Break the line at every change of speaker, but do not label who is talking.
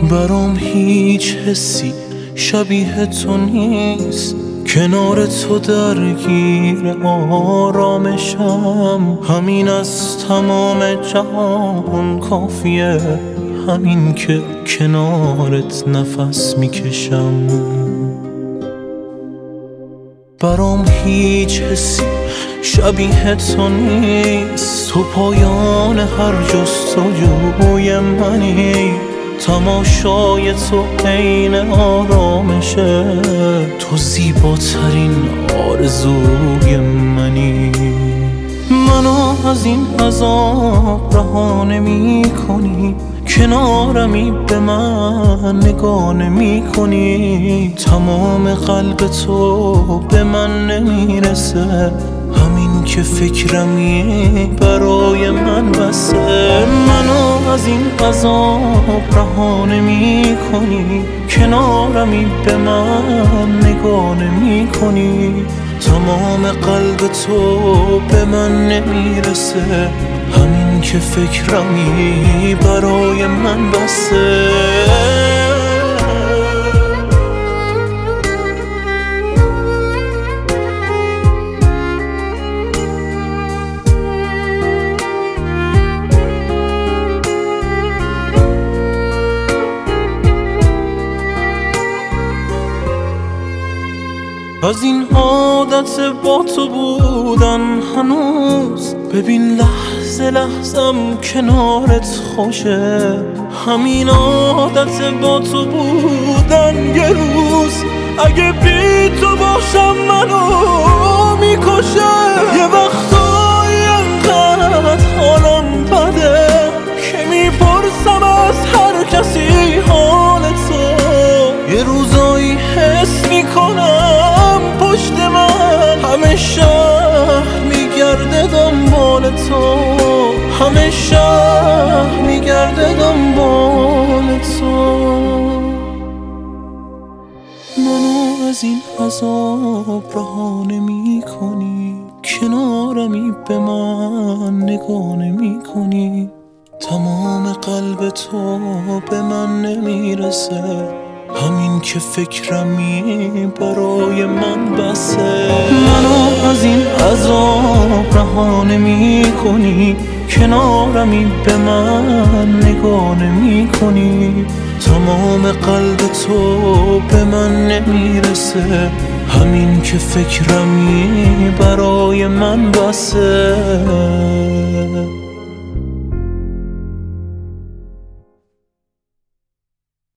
برام هیچ حسی شبیه تو نیست، کنار تو درگیر آرامشم. همین از تمام جهان کافیه، همین که کنارت نفس میکشم. برام هیچ حسی شبیه تو نیست، تو پایان هر جستجوی منی. تماشای تو عین آرامشه، تو زیباترین آرزوی منی. منو از این عذاب رها نمی کنی، کنارمی به من نگاه نمی کنی. تمام قلب تو به من نمیرسه، همین که فکرمی برای من بسه. منو از این عذاب رها نمی کنی، کنارمی به من نگاه نمی کنی. تمام قلب تو به من نمیرسه، همین که فکرمی برای من بسه. از این عادت با تو بودن هنوز، ببین لحظه لحظم کنارت خوشه. همین عادت با تو بودن یه روز اگه بی تو باشم منو میکشه. یه وقتایی انقدر حالم بده که میپرسم از هر کسی حال تو. یه روزایی حس میکنم پشت من همه شهر میگرده دنبال تو، همه شهر میگرده دنبال تو. منو از این عذاب رها نمی کنی، کنارمی به من نگاه نمی کنی. تمام قلب تو به من نمیرسه، همین که فکرمی برای من بسه. منو از این عذاب رها نمی کنی، کنارمی به من نگاه نمی کنی. تمام قلب تو به من نمیرسه، همین که فکرمی برای من بسه.